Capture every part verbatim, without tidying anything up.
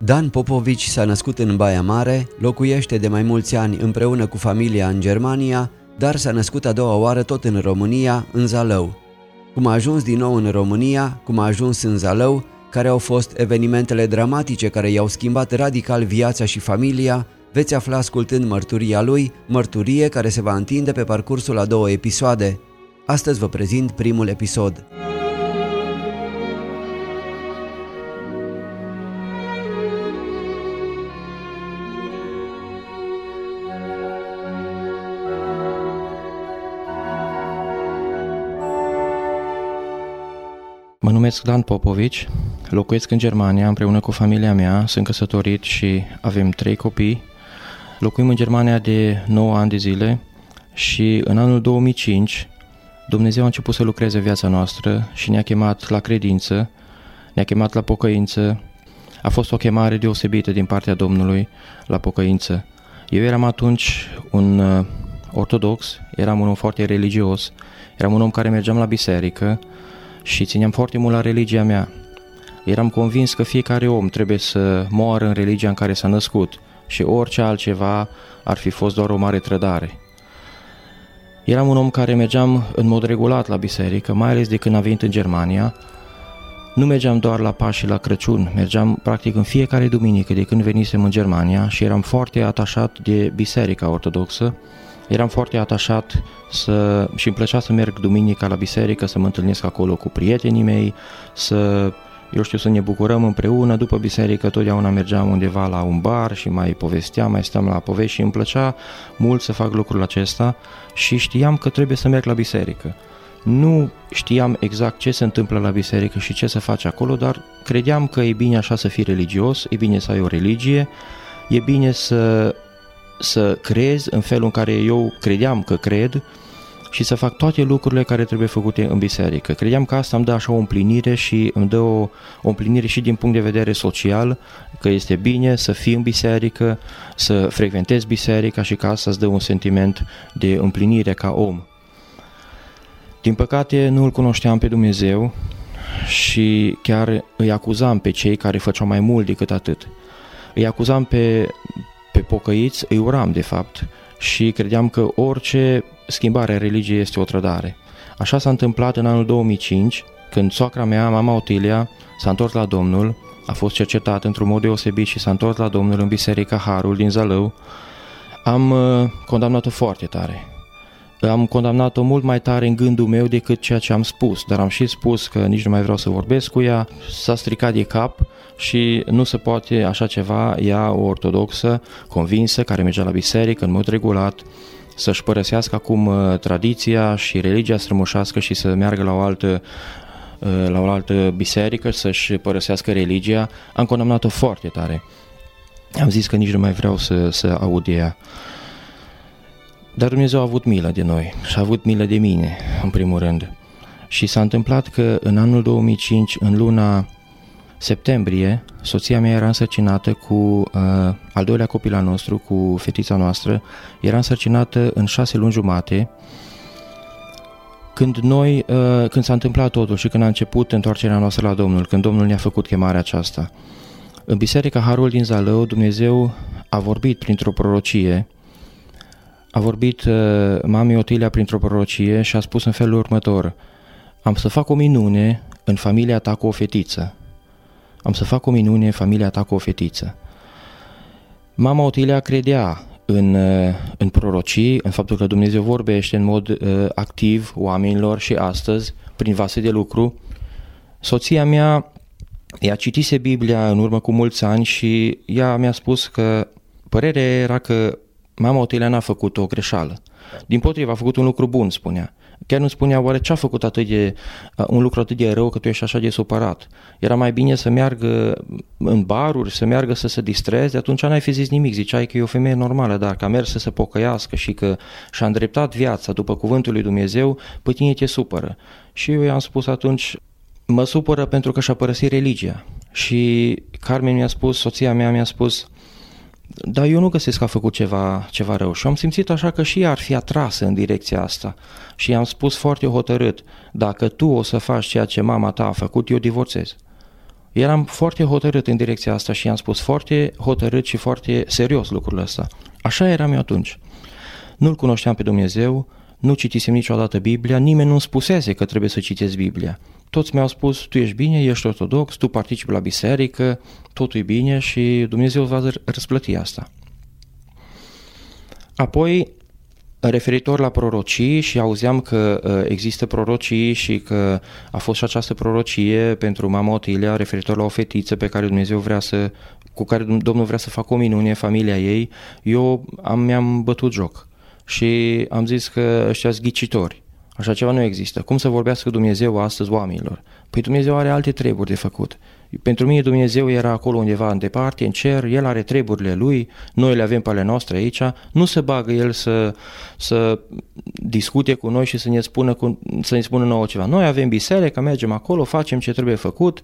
Dan Popovici s-a născut în Baia Mare, locuiește de mai mulți ani împreună cu familia în Germania, dar s-a născut a doua oară tot în România, în Zalău. Cum a ajuns din nou în România, cum a ajuns în Zalău, care au fost evenimentele dramatice care i-au schimbat radical viața și familia, veți afla ascultând mărturia lui, mărturie care se va întinde pe parcursul a două episoade. Astăzi vă prezint primul episod. Mă numesc Dan Popovici, locuiesc în Germania împreună cu familia mea, sunt căsătorit și avem trei copii. Locuim în Germania de nouă ani de zile și în anul două mii cinci Dumnezeu a început să lucreze viața noastră și ne-a chemat la credință, ne-a chemat la pocăință. A fost o chemare deosebită din partea Domnului la pocăință. Eu eram atunci un uh, ortodox, eram un om foarte religios, eram un om care mergeam la biserică și țineam foarte mult la religia mea. Eram convins că fiecare om trebuie să moară în religia în care s-a născut și orice altceva ar fi fost doar o mare trădare. Eram un om care mergeam în mod regulat la biserică, mai ales de când am venit în Germania. Nu mergeam doar la Paști și la Crăciun, mergeam practic în fiecare duminică de când venisem în Germania și eram foarte atașat de biserica ortodoxă. Eram foarte atașat să, și îmi plăcea să merg duminica la biserică, să mă întâlnesc acolo cu prietenii mei, să, eu știu, să ne bucurăm împreună. După biserică totdeauna mergeam undeva la un bar și mai povesteam, mai stăm la povești și îmi plăcea mult să fac lucrul acesta și știam că trebuie să merg la biserică. Nu știam exact ce se întâmplă la biserică și ce să faci acolo, dar credeam că e bine așa să fii religios, e bine să ai o religie, e bine să... să crezi în felul în care eu credeam că cred și să fac toate lucrurile care trebuie făcute în biserică. Credeam că asta îmi dă așa o împlinire și îmi dă o, o împlinire și din punct de vedere social, că este bine să fii în biserică, să frecventezi biserica și că asta îți dă un sentiment de împlinire ca om. Din păcate nu îl cunoșteam pe Dumnezeu și chiar îi acuzam pe cei care făceau mai mult decât atât. Îi acuzam pe Pe pocăiți, îi uram de fapt și credeam că orice schimbare a religiei este o trădare. Așa s-a întâmplat în anul două mii cinci, când soacra mea, mama Otilia, s-a întors la Domnul, a fost cercetată într-un mod deosebit și s-a întors la Domnul în Biserica Harul din Zalău. Am uh, condamnat-o foarte tare. Am condamnat-o mult mai tare în gândul meu decât ceea ce am spus, dar am și spus că nici nu mai vreau să vorbesc cu ea, s-a stricat de cap și nu se poate așa ceva, ea o ortodoxă, convinsă, care mergea la biserică în mod regulat, să-și părăsească acum tradiția și religia strămoșească și să meargă la o altă, la o altă biserică, să-și părăsească religia. Am condamnat-o foarte tare. Am zis că nici nu mai vreau să, să aud de ea. Dar Dumnezeu a avut milă de noi și a avut milă de mine, în primul rând. Și s-a întâmplat că în anul două mii cinci, în luna septembrie, soția mea era însărcinată cu uh, al doilea copil al nostru, cu fetița noastră, era însărcinată în șase luni jumate. Când noi, uh, când s-a întâmplat totul și când a început întoarcerea noastră la Domnul, când Domnul ne-a făcut chemarea aceasta, în Biserica Harul din Zalău, Dumnezeu a vorbit printr-o prorocie. A vorbit uh, mamei Otilia printr-o prorocie și a spus în felul următor: am să fac o minune în familia ta cu o fetiță. Am să fac o minune în familia ta cu o fetiță. Mama Otilia credea în, uh, în prorocii, în faptul că Dumnezeu vorbește în mod uh, activ oamenilor și astăzi, prin vase de lucru. Soția mea, ea citise Biblia în urmă cu mulți ani și ea mi-a spus că părerea era că mama Otilia n-a făcut o greșeală. Dimpotrivă, a făcut un lucru bun, spunea. Chiar nu spunea, oare ce a făcut atât de, un lucru atât de rău că tu ești așa de supărat? Era mai bine să meargă în baruri, să meargă să se distreze, atunci n-ai fi zis nimic, ziceai că e o femeie normală, dar că a mers să se pocăiască și că și-a îndreptat viața după cuvântul lui Dumnezeu, pe tine te supără. Și eu i-am spus atunci, mă supără pentru că și-a părăsit religia. Și Carmen mi-a spus, soția mea mi-a spus, dar eu nu găsesc că a făcut ceva, ceva rău și am simțit așa că și ea ar fi atrasă în direcția asta și i-am spus foarte hotărât, dacă tu o să faci ceea ce mama ta a făcut, eu divorțez. Eram foarte hotărât în direcția asta și i-am spus foarte hotărât și foarte serios lucrul ăsta. Așa eram eu atunci. Nu-L cunoșteam pe Dumnezeu, nu citisem niciodată Biblia, nimeni nu-mi spusese că trebuie să citesc Biblia. Toți mi-au spus, tu ești bine, ești ortodox, tu participi la biserică, totul e bine și Dumnezeu va răsplăti asta. Apoi, referitor la prorocii, și auzeam că există prorocii și că a fost și această prorocie pentru mama Otilia referitor la o fetiță pe care Dumnezeu vrea să, cu care Domnul vrea să facă o minune în familia ei, eu am, mi-am bătut joc și am zis că ăștia-s ghicitori. Așa ceva nu există. Cum să vorbească Dumnezeu astăzi oamenilor? Păi Dumnezeu are alte treburi de făcut. Pentru mine Dumnezeu era acolo undeva în departe, în cer, El are treburile Lui, noi le avem pe ale noastre aici, nu se bagă El să, să discute cu noi și să ne, spună cu, să ne spună nouă ceva. Noi avem biserică, mergem acolo, facem ce trebuie făcut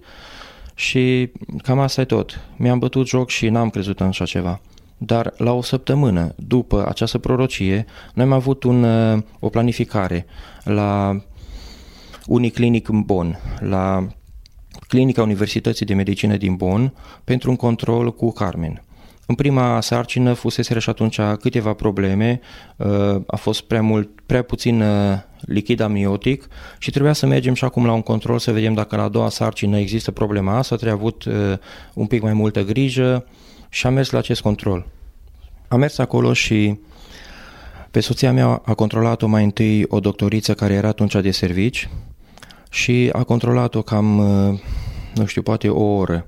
și cam asta e tot. Mi-am bătut joc și n-am crezut în așa ceva. Dar la o săptămână după această prorocie, noi am avut un, o planificare la Uniclinic în Bonn, la Clinica Universității de Medicină din Bonn, pentru un control cu Carmen. În prima sarcină fusese și atunci câteva probleme, a fost prea, mult, prea puțin lichid amniotic și trebuia să mergem și acum la un control să vedem dacă la a doua sarcină există problema asta, trebuie avut un pic mai multă grijă și am mers la acest control. Am mers acolo și pe soția mea a controlat-o mai întâi o doctoriță care era atunci de servici și a controlat-o cam, nu știu, poate o oră.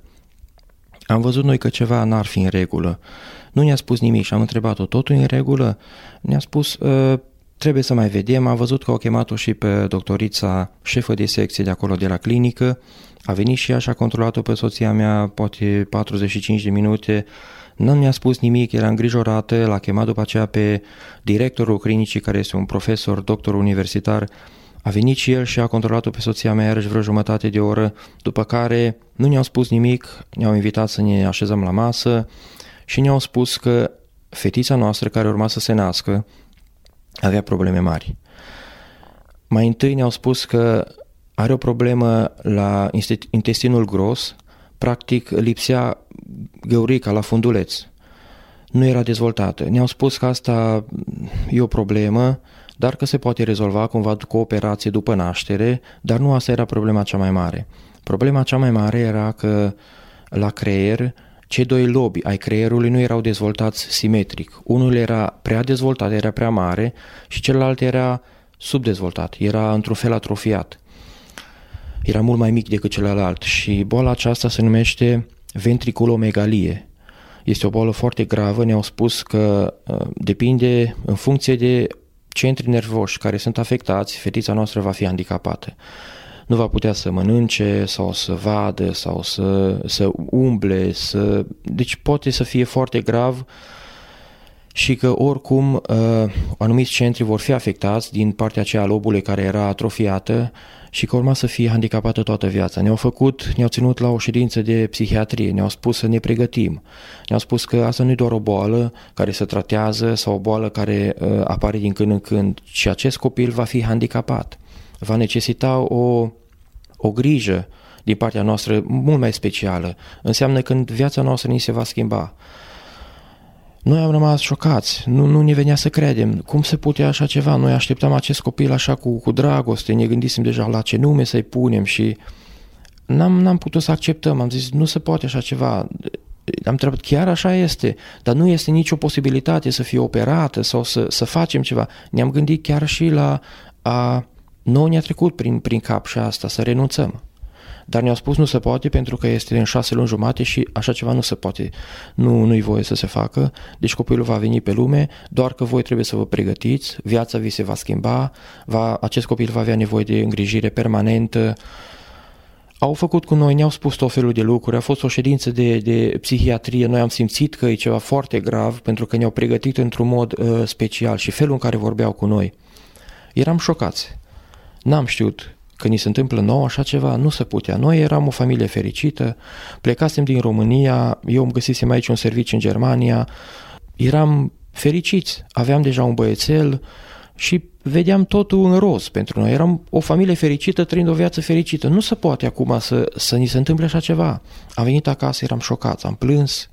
Am văzut noi că ceva n-ar fi în regulă. Nu ne-a spus nimic și am întrebat-o, totul e în regulă? Ne-a spus, trebuie să mai vedem. Am văzut că au chemat-o și pe doctorița șefă de secție de acolo de la clinică. A venit și ea și a controlat-o pe soția mea poate patruzeci și cinci de minute. Nu mi-a spus nimic, era îngrijorată, l-a chemat după aceea pe directorul clinicii, care este un profesor, doctor universitar. A venit și el și a controlat-o pe soția mea iarăși vreo jumătate de oră, după care nu ne-au spus nimic, ne-au invitat să ne așezăm la masă și ne-au spus că fetița noastră care urma să se nască avea probleme mari. Mai întâi ne-au spus că are o problemă la intestinul gros, practic lipsea găurica la funduleț. Nu era dezvoltată. Ne-au spus că asta e o problemă, dar că se poate rezolva cumva cu o operație după naștere, dar nu asta era problema cea mai mare. Problema cea mai mare era că la creier cei doi lobi ai creierului nu erau dezvoltați simetric. Unul era prea dezvoltat, era prea mare și celălalt era subdezvoltat, era într-un fel atrofiat. Era mult mai mic decât celălalt și boala aceasta se numește ventriculomegalie. Este o boală foarte gravă, ne-au spus că uh, depinde în funcție de centri nervoși care sunt afectați, fetița noastră va fi handicapată. Nu va putea să mănânce sau să vadă sau să, să umble, să... deci poate să fie foarte grav și că oricum uh, anumiți centri vor fi afectați din partea aceea a lobului care era atrofiată și că urma să fie handicapată toată viața. Ne-au făcut, ne-au ținut la o ședință de psihiatrie, ne-au spus să ne pregătim. Ne-au spus că asta nu e doar o boală care se tratează sau o boală care uh, apare din când în când, ci acest copil va fi handicapat. Va necesita o, o grijă din partea noastră mult mai specială. Înseamnă când viața noastră ni se va schimba. Noi am rămas șocați, nu, nu ne venea să credem. Cum se putea așa ceva? Noi așteptam acest copil așa cu, cu dragoste, ne gândisem deja la ce nume să-i punem și n-am, n-am putut să acceptăm. Am zis, nu se poate așa ceva. Am întrebat, chiar așa este, dar nu este nicio posibilitate să fie operată sau să, să facem ceva. Ne-am gândit chiar și la a... Noi ne-a trecut prin, prin cap și asta, să renunțăm. Dar ne-au spus nu se poate pentru că este în șase luni jumate și așa ceva nu se poate. Nu, nu-i voie să se facă. Deci copilul va veni pe lume, doar că voi trebuie să vă pregătiți, viața vi se va schimba, va, acest copil va avea nevoie de îngrijire permanentă. Au făcut cu noi, ne-au spus tot felul de lucruri, a fost o ședință de, de psihiatrie, noi am simțit că e ceva foarte grav pentru că ne-au pregătit într-un mod uh, special și felul în care vorbeau cu noi. Eram șocați. N-am știut că ni se întâmplă nou așa ceva, nu se putea. Noi eram o familie fericită, plecasem din România, eu îmi găsisem aici un serviciu în Germania, eram fericiți, aveam deja un băiețel și vedeam totul în roz pentru noi. Eram o familie fericită, trăind o viață fericită. Nu se poate acum să, să ni se întâmple așa ceva. Am venit acasă, eram șocați, am plâns.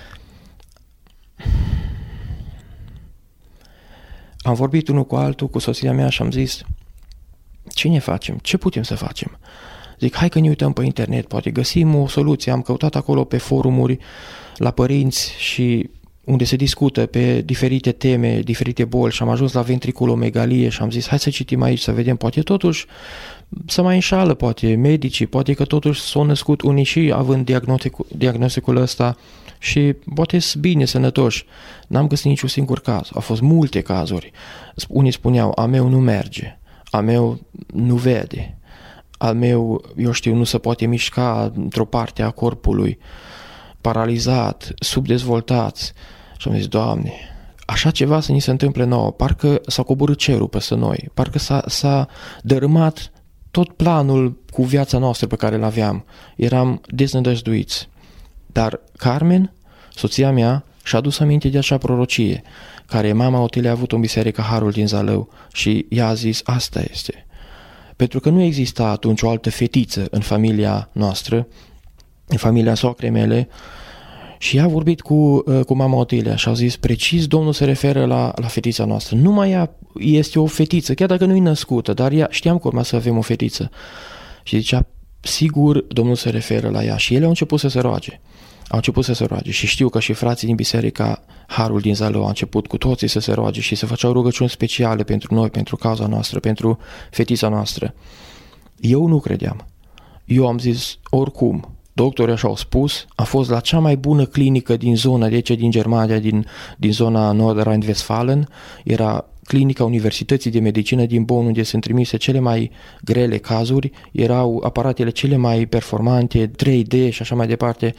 Am vorbit unul cu altul, cu soția mea și am zis, ce ne facem? Ce putem să facem? Zic, hai că ne uităm pe internet, poate găsim o soluție. Am căutat acolo pe forumuri, la părinți și unde se discută pe diferite teme, diferite boli și am ajuns la ventriculomegalie și am zis, hai să citim aici, să vedem, poate totuși să mai înșală, poate medicii, poate că totuși s-au născut unii și având diagnosticul, diagnosticul ăsta și poate sunt bine, sănătoși. N-am găsit niciun singur caz, au fost multe cazuri. Unii spuneau, a meu nu merge, a meu nu vede, al meu, eu știu, nu se poate mișca într-o parte a corpului, paralizat, subdezvoltați. Și am zis, Doamne, așa ceva să ni se întâmple nouă, parcă s-a coborât cerul peste noi, parcă s-a, s-a dărâmat tot planul cu viața noastră pe care l-aveam. Eram deznădăjduiți. Dar Carmen, soția mea, și-a adus aminte de acea prorocie, care mama Otilia a avut în biserică Harul din Zalău și ea a zis, asta este. Pentru că nu exista atunci o altă fetiță în familia noastră, în familia soacrei mele, și ea a vorbit cu, cu mama Otilia și a zis, precis Domnul se referă la, la fetița noastră. Numai ea este o fetiță, chiar dacă nu e născută, dar ea, știam că urma să avem o fetiță. Și zicea, sigur Domnul se referă la ea. Și ele au început să se roage. Au început să se roage și știu că și frații din biserica Harul din Zalău au început cu toții să se roage și să făceau rugăciuni speciale pentru noi, pentru cauza noastră, pentru fetița noastră. Eu nu credeam. Eu am zis, oricum, doctorii așa au spus, a fost la cea mai bună clinică din zona, deci din Germania, din, din zona Nord-Rhein-Westfalen, era clinica Universității de Medicină din Bonn, unde sunt trimise cele mai grele cazuri, erau aparatele cele mai performante, trei D și așa mai departe.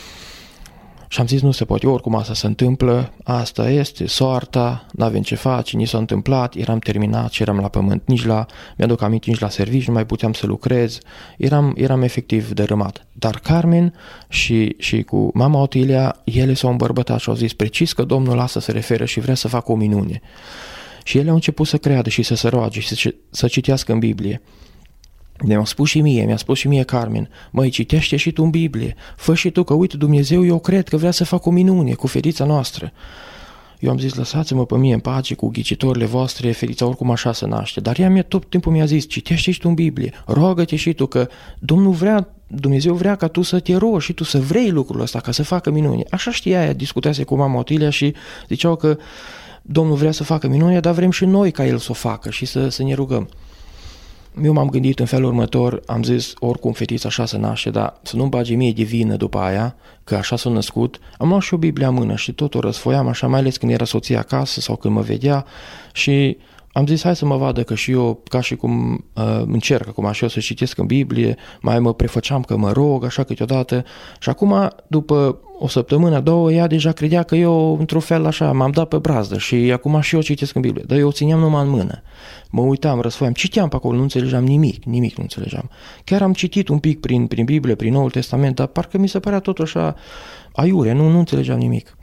Și am zis, nu se poate, oricum asta se întâmplă, asta este soarta, n-avem ce face, ni s-a întâmplat, eram terminat și eram la pământ, nici la, mi-aduc aminte, nici la serviciu, nu mai puteam să lucrez, eram, eram efectiv dărâmat. Dar Carmen și, și cu mama Otilia, ele s-au îmbărbătat și au zis, precis că Domnul ăsta se referă și vrea să facă o minune. Și ele au început să creadă și să se roage și să, să citească în Biblie. Mi-a spus și mie, mi-a spus și mie Carmen, măi, citește și tu în Biblie, fă și tu că, uite, Dumnezeu, eu cred că vrea să fac o minune cu fetița noastră. Eu am zis, lăsați-mă pe mie în pace cu ghicitorile voastre, fetița oricum așa se naște. Dar ea mi-a, tot timpul mi-a zis, citește și tu în Biblie, roagă-te și tu, că Domnul vrea, Dumnezeu vrea ca tu să te rogi și tu să vrei lucrul ăsta, ca să facă minune. Așa știa ea, discutase cu mama Otilia și ziceau că Domnul vrea să facă minune, dar vrem și noi ca El să o facă și să, să ne rugăm. Eu m-am gândit în felul următor, am zis, oricum fetița așa se naște, dar să nu-mi bage mie de vină după aia, că așa s-a născut. Am luat și o Biblie în mână și tot o răsfoiam așa, mai ales când era soția acasă sau când mă vedea și am zis, hai să mă vadă că și eu, ca și cum uh, încerc acum așa, eu să citesc în Biblie, mai mă prefăceam că mă rog, așa câteodată. Și acum, după o săptămână, două, ea deja credea că eu, într-un fel așa, m-am dat pe brazdă și acum și eu citesc în Biblie. Dar eu o țineam numai în mână. Mă uitam, răsfoiam, citeam pe acolo, nu înțelegeam nimic, nimic nu înțelegeam. Chiar am citit un pic prin, prin Biblie, prin Noul Testament, dar parcă mi se părea tot așa aiure, nu, nu înțelegeam nimic.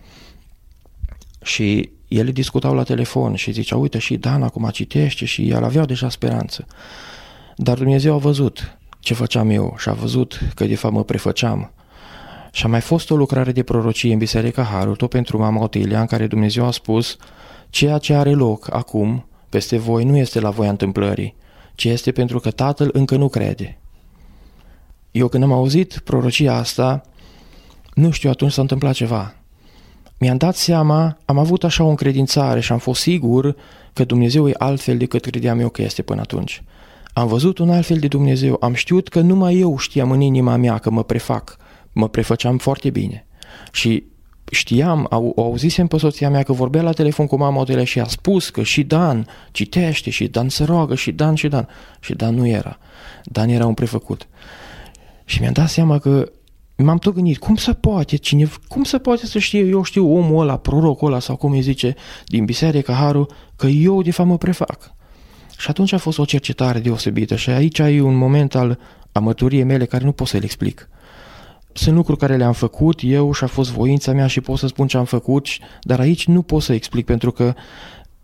Și ele discutau la telefon și ziceau, uite și Dan acum citește și el avea deja speranță. Dar Dumnezeu a văzut ce făceam eu și a văzut că de fapt mă prefăceam. Și a mai fost o lucrare de prorocie în Biserica Harul, tot pentru mama Otilia, în care Dumnezeu a spus, ceea ce are loc acum peste voi nu este la voia întâmplării, ci este pentru că Tatăl încă nu crede. Eu când am auzit prorocia asta, nu știu, atunci s-a întâmplat ceva. Mi-am dat seama, am avut așa o încredințare și am fost sigur că Dumnezeu e altfel decât credeam eu că este până atunci. Am văzut un altfel de Dumnezeu, am știut că numai eu știam în inima mea că mă prefac, mă prefăceam foarte bine. Și știam, au, auzisem pe soția mea că vorbea la telefon cu mama Otilia și a spus că și Dan citește și Dan se roagă și Dan și Dan. Și Dan nu era. Dan era un prefăcut. Și mi-am dat seama că m-am tot gândit, cum se poate, cine, cum se poate să știe, eu știu omul ăla, prorocul ăla sau cum îi zice, din Biserica Harul, că eu de fapt mă prefac. Și atunci a fost o cercetare deosebită și aici e un moment al amăturiei mele care nu pot să-l explic. Sunt lucruri care le-am făcut eu și a fost voința mea și pot să spun ce am făcut, dar aici nu pot să explic pentru că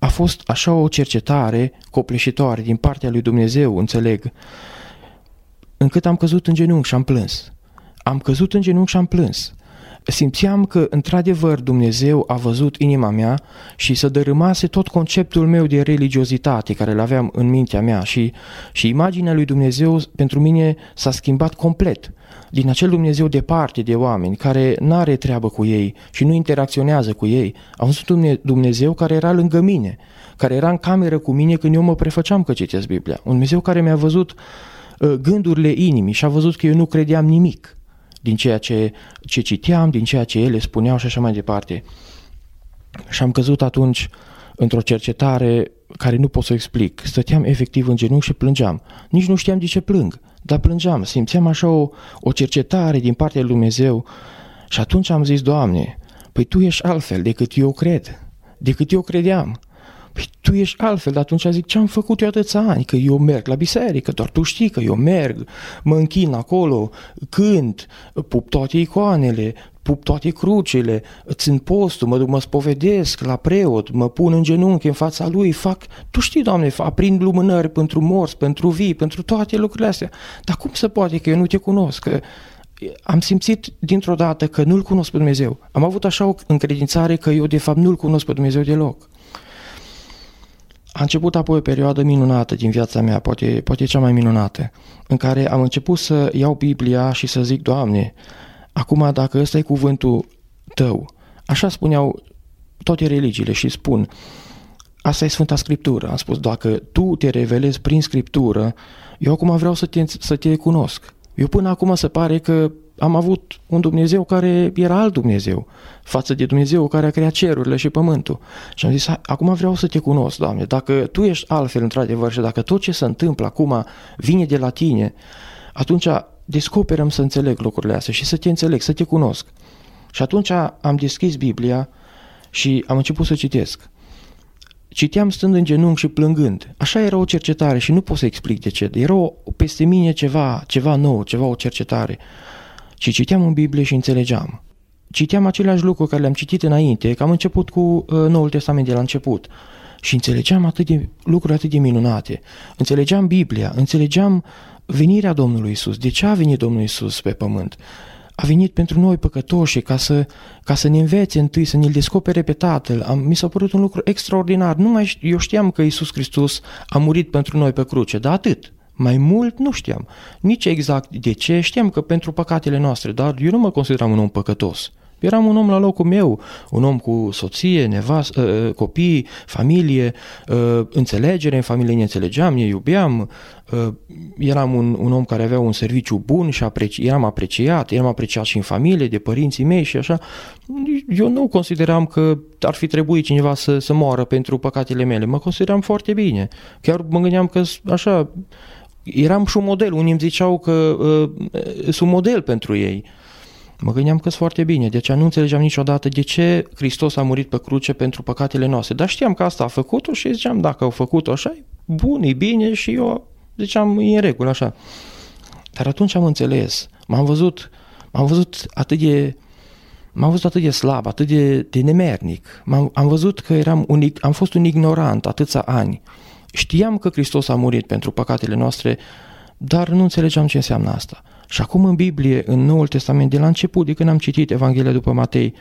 a fost așa o cercetare copleșitoare din partea lui Dumnezeu, înțeleg, încât am căzut în genunchi și am plâns. Am căzut în genunchi și am plâns. Simțeam că, într-adevăr, Dumnezeu a văzut inima mea și să dărâmase tot conceptul meu de religiozitate care îl aveam în mintea mea și, și imaginea lui Dumnezeu pentru mine s-a schimbat complet. Din acel Dumnezeu departe de oameni, care n-are treabă cu ei și nu interacționează cu ei, am văzut un Dumnezeu care era lângă mine, care era în cameră cu mine când eu mă prefăceam că citesc Biblia. Un Dumnezeu care mi-a văzut uh, gândurile inimii și a văzut că eu nu credeam nimic din ceea ce, ce citeam, din ceea ce ele spuneau și așa mai departe. Și am căzut atunci într-o cercetare care nu pot să o explic. Stăteam efectiv în genunchi și plângeam. Nici nu știam de ce plâng, dar plângeam. Simțeam așa o, o cercetare din partea lui Dumnezeu și atunci am zis, Doamne, păi Tu ești altfel decât eu cred, decât eu credeam. Păi Tu ești altfel, dar atunci zic, ce am făcut eu atâția ani? Că eu merg la biserică, doar Tu știi că eu merg, mă închin acolo, cânt, pup toate icoanele, pup toate crucile, țin postul, mă duc, mă spovedesc la preot, mă pun în genunchi în fața lui, fac, Tu știi, Doamne, aprind lumânări pentru morți, pentru vii, pentru toate lucrurile astea. Dar cum se poate că eu nu Te cunosc? Că am simțit dintr-o dată că nu-L cunosc pe Dumnezeu. Am avut așa o încredințare că eu de fapt nu-L cunosc pe Dumnezeu deloc. A început apoi o perioadă minunată din viața mea, poate, poate cea mai minunată, în care am început să iau Biblia și să zic, Doamne, acum dacă ăsta e cuvântul Tău, așa spuneau toate religiile și spun, asta e Sfânta Scriptură. Am spus, dacă Tu te revelezi prin Scriptură, eu acum vreau să te, să te cunosc. Eu până acum se pare că am avut un Dumnezeu care era alt Dumnezeu față de Dumnezeu care a creat cerurile și pământul. Și am zis, acum vreau să Te cunosc, Doamne, dacă Tu ești altfel într-adevăr și dacă tot ce se întâmplă acum vine de la Tine, atunci descoperăm să înțeleg lucrurile astea și să Te înțeleg, să Te cunosc. Și atunci am deschis Biblia și am început să citesc. Citeam stând în genunchi și plângând. Așa era o cercetare și nu pot să explic de ce. Era o, peste mine ceva, ceva nou, ceva, o cercetare. Și citeam în Biblie și înțelegeam. Citeam aceleași lucruri care le-am citit înainte, că am început cu uh, Noul Testament de la început. Și înțelegeam atât de, lucruri atât de minunate. Înțelegeam Biblia, înțelegeam venirea Domnului Isus. De ce a venit Domnul Isus pe pământ? A venit pentru noi păcătoși ca să, ca să ne învețe întâi, să ne-L descopere pe Tatăl. Am, mi s-a părut un lucru extraordinar. Nu mai, eu știam că Iisus Hristos a murit pentru noi pe cruce, dar atât. Mai mult nu știam. Nici exact de ce, știam că pentru păcatele noastre, dar eu nu mă consideram un om păcătos. Eram un om la locul meu, un om cu soție, nevas, uh, copii, familie, uh, înțelegere, în familie ne înțelegeam, ne iubeam, uh, eram un, un om care avea un serviciu bun și apreci, eram apreciat, eram apreciat și în familie, de părinții mei și așa. Eu nu consideram că ar fi trebuit cineva să, să moară pentru păcatele mele, mă consideram foarte bine. Chiar mă gândeam că așa, eram și un model, unii îmi ziceau că uh, sunt un model pentru ei. Mă gândeam că-s foarte bine, de aceea nu înțelegeam niciodată de ce Hristos a murit pe cruce pentru păcatele noastre. Dar știam că asta a făcut-o și ziceam, dacă au făcut-o așa, e bun, e bine și eu ziceam, e în regulă, așa. Dar atunci am înțeles, m-am văzut, m-am văzut atât de, m-am văzut atât de slab, atât de, de nemernic. M-am, am văzut că eram un, am fost un ignorant atâția ani. Știam că Hristos a murit pentru păcatele noastre, dar nu înțelegeam ce înseamnă asta. Și acum în Biblie, în Noul Testament, de la început, de când am citit Evanghelia după Matei,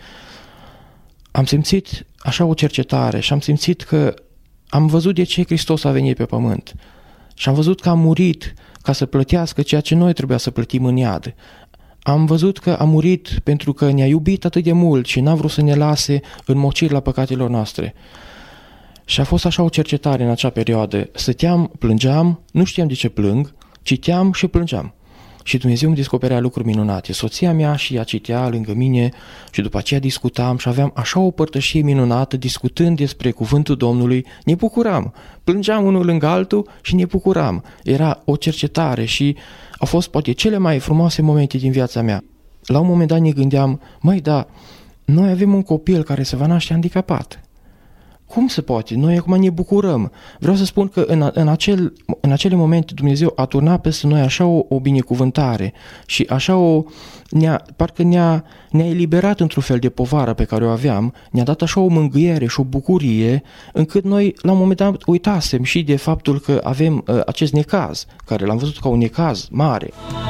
am simțit așa o cercetare și am simțit că am văzut de ce Hristos a venit pe pământ. Și am văzut că a murit ca să plătească ceea ce noi trebuia să plătim în iad. Am văzut că a murit pentru că ne-a iubit atât de mult și n-a vrut să ne lase înmociri la păcatelor noastre. Și a fost așa o cercetare în acea perioadă. Stăteam, plângeam, nu știam de ce plâng, citeam și plângeam. Și Dumnezeu îmi descoperea lucruri minunate. Soția mea și ea citea lângă mine și după aceea discutam și aveam așa o părtășie minunată discutând despre cuvântul Domnului. Ne bucuram. Plângeam unul lângă altul și ne bucuram. Era o cercetare și au fost poate cele mai frumoase momente din viața mea. La un moment dat ne gândeam, măi, da, noi avem un copil care se va naște handicapat. cum se poate? Noi acum ne bucurăm. Vreau să spun că în, în, acel, în acele momente Dumnezeu a turnat peste noi așa o, o binecuvântare și așa o, ne-a, parcă ne-a, ne-a eliberat într-un fel de povară pe care o aveam, ne-a dat așa o mângâiere și o bucurie, încât noi la un moment dat uitasem și de faptul că avem uh, acest necaz, care l-am văzut ca un necaz mare.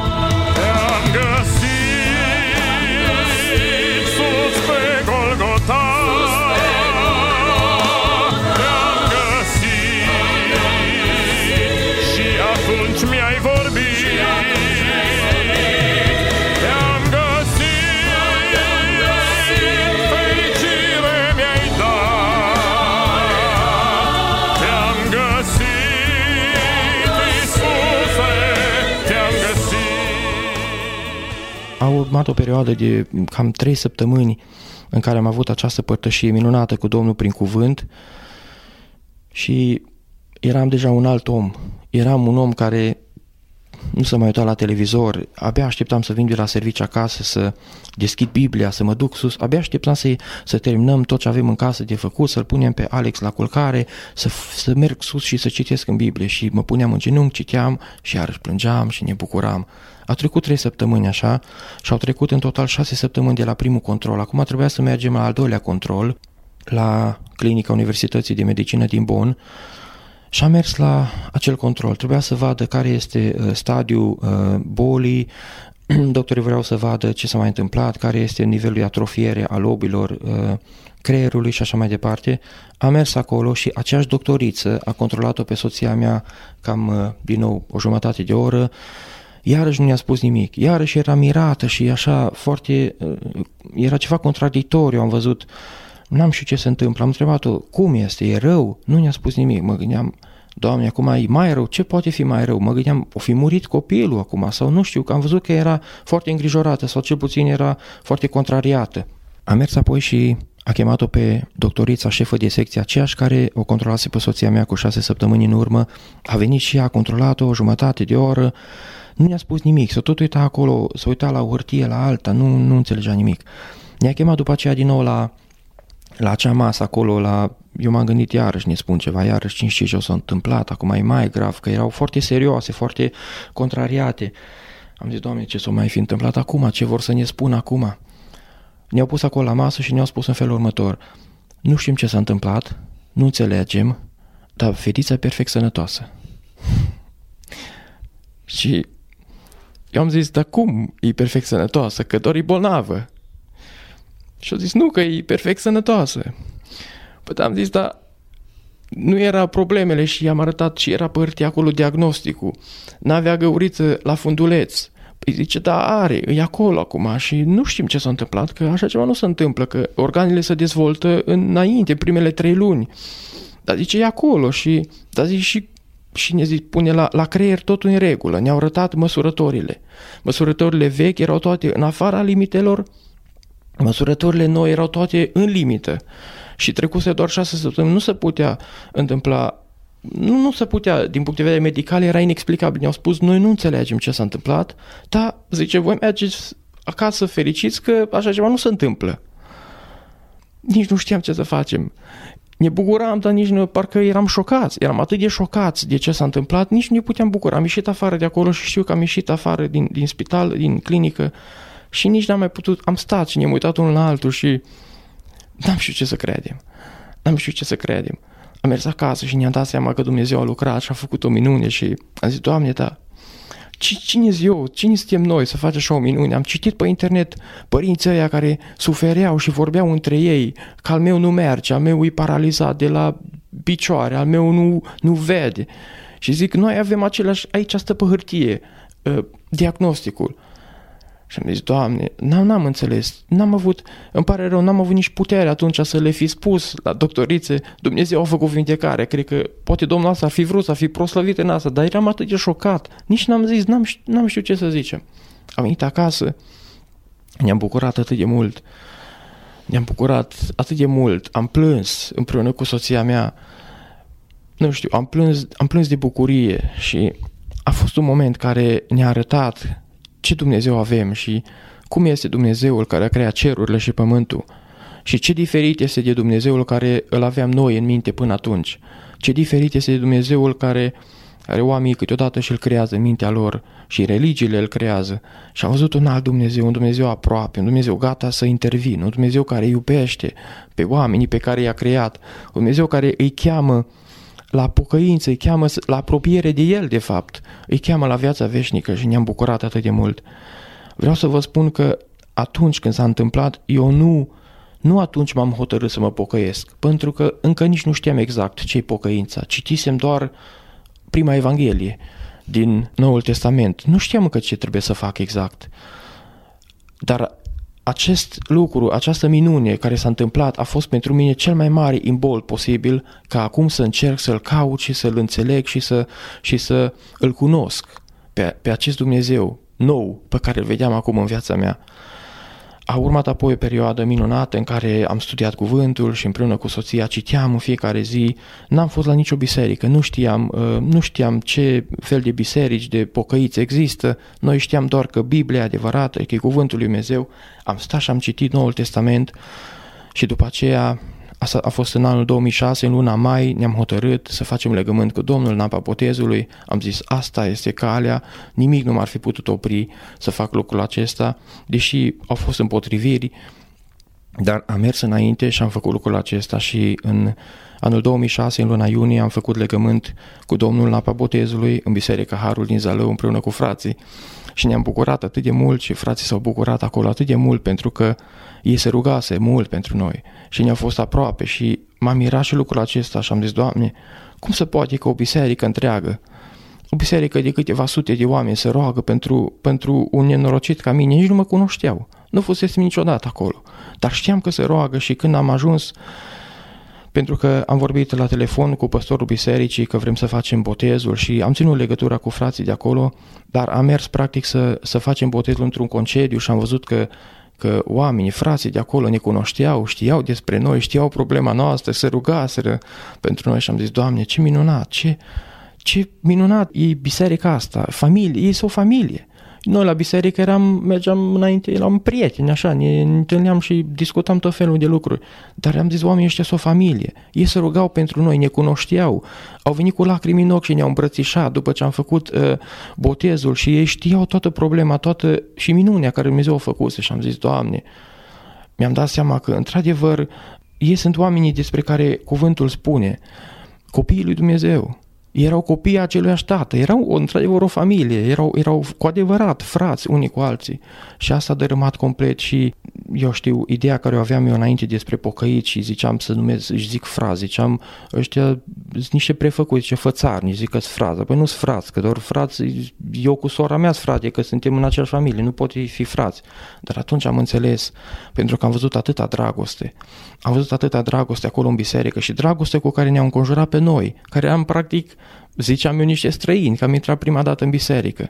A urmat o perioadă de cam trei săptămâni în care am avut această părtășie minunată cu Domnul prin cuvânt și eram deja un alt om. Eram un om care nu se mai uita la televizor, abia așteptam să vin de la serviciu acasă, să deschid Biblia, să mă duc sus, abia așteptam să, să terminăm tot ce avem în casă de făcut, să-l punem pe Alex la culcare, să, să merg sus și să citesc în Biblie și mă puneam în genunchi, citeam și iarăși plângeam și ne bucuram. A trecut trei săptămâni așa și au trecut în total șase săptămâni de la primul control. Acum trebuia să mergem la al doilea control, la clinica Universității de Medicină din Bonn, și am mers la acel control. Trebuia să vadă care este uh, stadiul uh, bolii, doctorii vreau să vadă ce s-a mai întâmplat, care este nivelul de atrofiere a lobilor uh, creierului și așa mai departe. Am mers acolo și aceeași doctoriță a controlat-o pe soția mea cam, uh, din nou, o jumătate de oră. Iarăși nu ne-a spus nimic, iarăși era mirată și așa foarte, uh, era ceva contradictoriu, am văzut. N-am știut ce se întâmplă, am întrebat-o, cum este, e rău? Nu ne-a spus nimic, mă gândeam, Doamne, acum e mai rău, ce poate fi mai rău? Mă gândeam, o fi murit copilul acum sau nu știu, că am văzut că era foarte îngrijorată sau cel puțin era foarte contrariată. Am mers apoi și a chemat-o pe doctorița șefă de secție, aceeași care o controlase pe soția mea cu șase săptămâni în urmă, a venit și ea, a controlat-o o jumătate de oră, nu ne-a spus nimic, să tot uita acolo, să uita la o hârtie, la alta, nu, nu înțelegea nimic. Ne-a chemat după aceea din nou la la acea masă acolo, la... eu m-am gândit iarăși ne spun ceva, iarăși cine știe ce o s-a întâmplat, acum e mai grav, că erau foarte serioase, foarte contrariate. Am zis, Doamne, ce s-o mai fi întâmplat acum, ce vor să ne spună acum? Ne-au pus acolo la masă și ne-au spus în felul următor, nu știm ce s-a întâmplat, nu înțelegem, dar fetița e perfect sănătoasă. Și eu am zis, dar cum e perfect sănătoasă, că doar e bolnavă? Și au zis, nu, că e perfect sănătoasă. Păi am zis, dar nu era problemele și i-am arătat și era pe hârtie acolo diagnosticul. N-avea găuriță la funduleț. Păi zice, da, are, e acolo acum și nu știm ce s-a întâmplat, că așa ceva nu se întâmplă, că organele se dezvoltă înainte, în primele trei luni. Dar zice, e acolo și, dar zice, și, și ne zice, pune la, la creier totul în regulă. Ne-au arătat măsurătorile. Măsurătorile vechi erau toate în afara limitelor, măsurătorile noi erau toate în limită și trecuse doar șase săptămâni. Nu se putea întâmpla, nu, nu se putea, din punct de vedere medical, era inexplicabil. Ne-au spus, noi nu înțelegem ce s-a întâmplat, dar, zice, voi mergeți acasă fericiți că așa ceva nu se întâmplă. Nici nu știam ce să facem. Ne bucuram, dar nici nu, parcă eram șocați, eram atât de șocați de ce s-a întâmplat, nici nu ne puteam bucura. Am ieșit afară de acolo și știu că am ieșit afară din, din spital, din clinică, și nici n-am mai putut, am stat și ne-am uitat unul la altul și n-am știut ce să credem. N-am știut ce să credem. Am mers acasă și ne-am dat seama că Dumnezeu a lucrat și a făcut o minune și am zis, Doamne, da, cine-s eu, cine suntem noi să facem așa o minune? Am citit pe internet părinții ăia care sufereau și vorbeau între ei că al meu nu merge, al meu e paralizat de la picioare, al meu nu, nu vede. Și zic, noi avem același, aici stă pe hârtie, uh, diagnosticul. Și am zis, Doamne, n-am, n-am înțeles, n-am avut, îmi pare rău, n-am avut nici putere atunci să le fi spus la doctorițe, Dumnezeu a făcut vindecare, cred că poate Domnul ăsta ar fi vrut să fi proslăvit în asta, dar eram atât de șocat, nici n-am zis, n-am, n-am știut ce să zicem. Am venit acasă, ne-am bucurat atât de mult, ne-am bucurat atât de mult, am plâns împreună cu soția mea, nu știu, am plâns, am plâns de bucurie și a fost un moment care ne-a arătat ce Dumnezeu avem și cum este Dumnezeul care a creat cerurile și pământul Și ce diferit este de Dumnezeul care îl aveam noi în minte până atunci. Ce diferit este de Dumnezeul care are oamenii câteodată și îl creează în mintea lor și religiile îl creează. Și am văzut un alt Dumnezeu, un Dumnezeu aproape, un Dumnezeu gata să intervină, un Dumnezeu care iubește pe oamenii pe care i-a creat, un Dumnezeu care îi cheamă la pocăință, îi cheamă la apropiere de El, de fapt, îi cheamă la viața veșnică și ne-am bucurat atât de mult. Vreau să vă spun că atunci când s-a întâmplat, eu nu, nu atunci m-am hotărât să mă pocăiesc, pentru că încă nici nu știam exact ce-i pocăința. Citisem doar prima Evanghelie din Noul Testament. Nu știam încă ce trebuie să fac exact. Dar acest lucru, această minune care s-a întâmplat a fost pentru mine cel mai mare imbold posibil ca acum să încerc să-L caut și să-L înțeleg și să, și să îl cunosc pe, pe acest Dumnezeu nou pe care îl vedeam acum în viața mea. A urmat apoi o perioadă minunată în care am studiat cuvântul și împreună cu soția citeam în fiecare zi. N-am fost la nicio biserică, nu știam, nu știam ce fel de biserici, de pocăiți există. Noi știam doar că Biblia e adevărată, că e cuvântul lui Dumnezeu. Am stat și am citit Noul Testament și după aceea, asta a fost în anul două mii șase, în luna mai, ne-am hotărât să facem legământ cu Domnul în apa botezului. Am zis, asta este calea, nimic nu m-ar fi putut opri să fac lucrul acesta, deși au fost împotriviri, dar am mers înainte și am făcut lucrul acesta și în anul două mii șase, în luna iunie, am făcut legământ cu Domnul în apa botezului în Biserica Harul din Zalău împreună cu frații. Și ne-am bucurat atât de mult și frații s-au bucurat acolo atât de mult pentru că ei se rugase mult pentru noi și ne-au fost aproape și m-am mirat și lucrul acesta și am zis, Doamne, cum se poate că o biserică întreagă, o biserică de câteva sute de oameni se roagă pentru, pentru un nenorocit ca mine, nici nu mă cunoșteau, nu fusesem niciodată acolo, dar știam că se roagă și când am ajuns, pentru că am vorbit la telefon cu păstorul bisericii că vrem să facem botezul și am ținut legătura cu frații de acolo, dar am mers practic să, să facem botezul într-un concediu și am văzut că, că oamenii, frații de acolo ne cunoșteau, știau despre noi, știau problema noastră, se rugaseră pentru noi și am zis, Doamne, ce minunat, ce, ce minunat e biserica asta, familie, ei sunt o familie. Noi la biserică eram, mergeam înainte, eram prieteni, așa, ne întâlneam și discutam tot felul de lucruri. Dar am zis, oamenii ăștia sunt o familie. Ei se rugau pentru noi, ne cunoșteau, au venit cu lacrimi în ochi și ne-au îmbrățișat după ce am făcut uh, botezul și ei știau toată problema, toată și minunea care Dumnezeu a făcut. Și am zis, Doamne, mi-am dat seama că, într-adevăr, ei sunt oamenii despre care cuvântul spune, copiii lui Dumnezeu. Erau copiii aceluiași tată, erau într-adevăr o familie, erau, erau cu adevărat frați unii cu alții și asta a dărâmat complet și eu știu, ideea care o aveam eu înainte despre pocăiți și ziceam să numesc, își zic frați, ziceam ăștia sunt niște prefăcuți, zice fățarni, zic că-s frază, păi nu-s frați, că doar frați, eu cu sora mea-s frate, că suntem în aceeași familie, nu pot fi frați, dar atunci am înțeles, pentru că am văzut atâta dragoste, am văzut atâta dragoste acolo în biserică și dragoste cu care ne-au înconjurat pe noi, care am practic, ziceam eu, niște străini, că am intrat prima dată în biserică.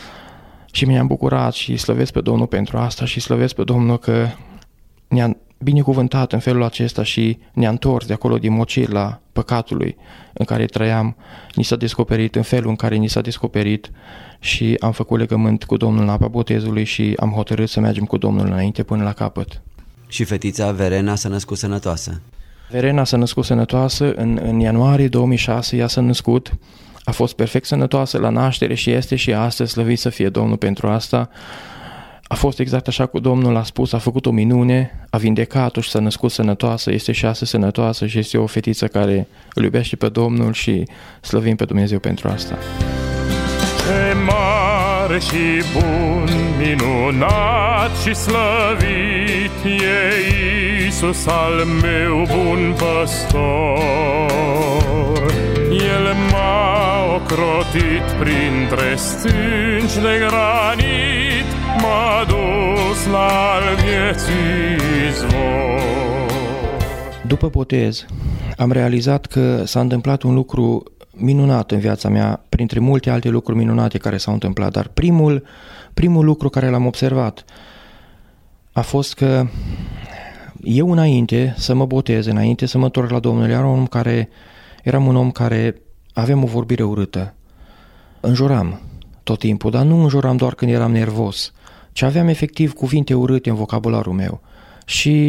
Și mi-am bucurat și slăvesc pe Domnul pentru asta și slăvesc pe Domnul că ne-a binecuvântat în felul acesta și ne-a întors de acolo din mocirla păcatului în care trăiam. Ni s-a descoperit în felul în care ni s-a descoperit și am făcut legământ cu Domnul în apa botezului și am hotărât să mergem cu Domnul înainte până la capăt. Și fetița Verena s-a născut sănătoasă. Verena s-a născut sănătoasă în, în ianuarie două mii șase, ea s-a născut, a fost perfect sănătoasă la naștere și este și astăzi, slăvit să fie Domnul pentru asta. A fost exact așa cum Domnul a spus, a făcut o minune, a vindecat-o și s-a născut sănătoasă, este și astăzi sănătoasă și este o fetiță care îl iubește pe Domnul și slăvim pe Dumnezeu pentru asta. Ce mare și bun, minunat și slăvit e Iisus al meu bun păstor. El m-a ocrotit printre stânci de granit, m-a dus la al vieții izvor. După botez am realizat că s-a întâmplat un lucru minunat în viața mea, printre multe alte lucruri minunate care s-au întâmplat, dar primul, primul lucru care l-am observat a fost că eu înainte să mă botez, înainte să mă întorc la Domnul, eram un om care, eram un om care aveam o vorbire urâtă. Înjuram tot timpul, dar nu înjuram doar când eram nervos, ci aveam efectiv cuvinte urâte în vocabularul meu. Și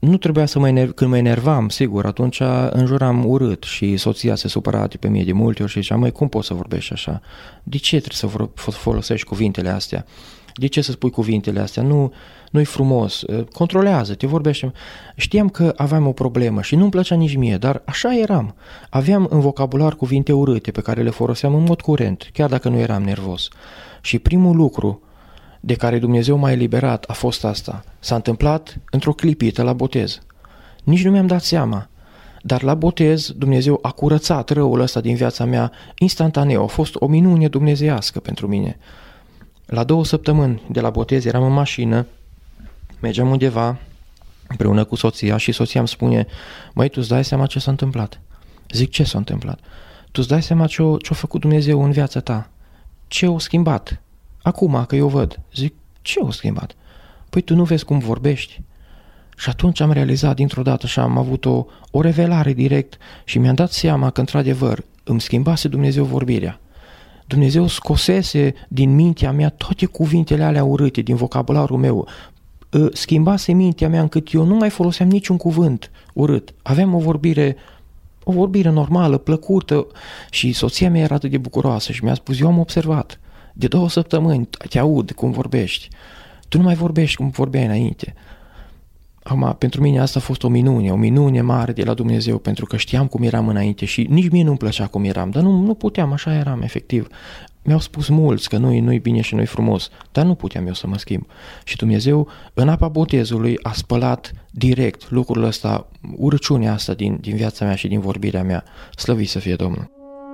nu trebuia să mă enerv, când mă enervam, sigur, atunci înjuram urât și soția se supăra pe mine de multe ori și zicea, măi, cum poți să vorbești așa? De ce trebuie să folosești cuvintele astea? De ce să spui cuvintele astea? Nu, nu-i frumos, controlează-te, vorbește. Știam că aveam o problemă și nu-mi plăcea nici mie, dar așa eram. Aveam în vocabular cuvinte urâte pe care le foloseam în mod curent, chiar dacă nu eram nervos. Și primul lucru de care Dumnezeu m-a eliberat a fost asta. S-a întâmplat într-o clipită la botez. Nici nu mi-am dat seama. Dar la botez Dumnezeu a curățat răul ăsta din viața mea instantaneu. A fost o minune dumnezeiască pentru mine. La două săptămâni de la botez eram în mașină, mergeam undeva împreună cu soția și soția îmi spune, măi, tu îți dai seama ce s-a întâmplat? Zic, ce s-a întâmplat? Tu îți dai seama ce-a, ce-a făcut Dumnezeu în viața ta? Ce a schimbat? Acum că eu văd. Zic, ce a schimbat? Păi tu nu vezi cum vorbești? Și atunci am realizat dintr-o dată și am avut o, o revelare direct și mi-am dat seama că într-adevăr îmi schimbase Dumnezeu vorbirea. Dumnezeu scosese din mintea mea toate cuvintele alea urâte din vocabularul meu. Schimbase mintea mea încât eu nu mai foloseam niciun cuvânt urât. Aveam o vorbire, o vorbire normală, plăcută și soția mea era atât de bucuroasă și mi-a spus, eu am observat, de două săptămâni te aud cum vorbești. Tu nu mai vorbești cum vorbeai înainte. Acum, pentru mine asta a fost o minune, o minune mare de la Dumnezeu, pentru că știam cum eram înainte și nici mie nu-mi plăcea cum eram, dar nu, nu puteam, așa eram, efectiv. Mi-au spus mulți că nu-i, nu-i bine și nu-i frumos, dar nu puteam eu să mă schimb. Și Dumnezeu, în apa botezului, a spălat direct lucrul ăsta, urăciunea asta din, din viața mea și din vorbirea mea. Slăvit să fie Domnul!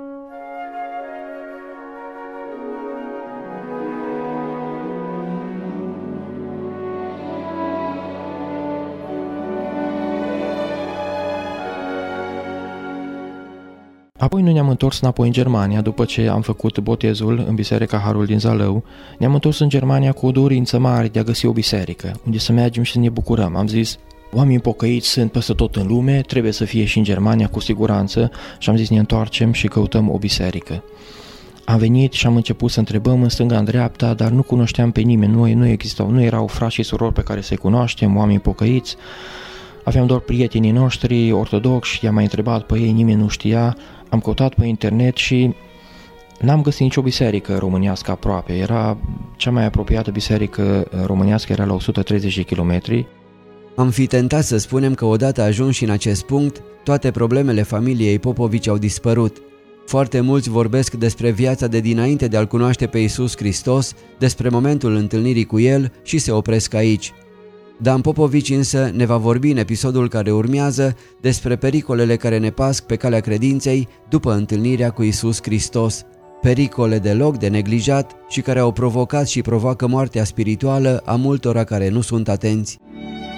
Apoi noi ne-am întors înapoi în Germania, după ce am făcut botezul în Biserica Harul din Zalău. Ne-am întors în Germania cu o dorință mare de a găsi o biserică, unde să mergem și să ne bucurăm. Am zis, oamenii pocăiți sunt peste tot în lume, trebuie să fie și în Germania cu siguranță și am zis, ne întoarcem și căutăm o biserică. Am venit și am început să întrebăm în stânga, în dreapta, dar nu cunoșteam pe nimeni, nu, nu existau, nu erau frați și surori pe care să-i cunoaștem, oameni pocăiți. Aveam doar prietenii noștri ortodoxi, i-am mai întrebat pe ei, nimeni nu știa. Am căutat pe internet și n-am găsit nicio biserică românească aproape. Era cea mai apropiată biserică românească, era la o sută treizeci de kilometri. Am fi tentat să spunem că odată ajunși în acest punct, toate problemele familiei Popovici au dispărut. Foarte mulți vorbesc despre viața de dinainte de a-L cunoaște pe Iisus Hristos, despre momentul întâlnirii cu El și se opresc aici. Dan Popovici însă ne va vorbi în episodul care urmează despre pericolele care ne pasc pe calea credinței după întâlnirea cu Iisus Hristos, pericole deloc de neglijat și care au provocat și provoacă moartea spirituală a multora care nu sunt atenți.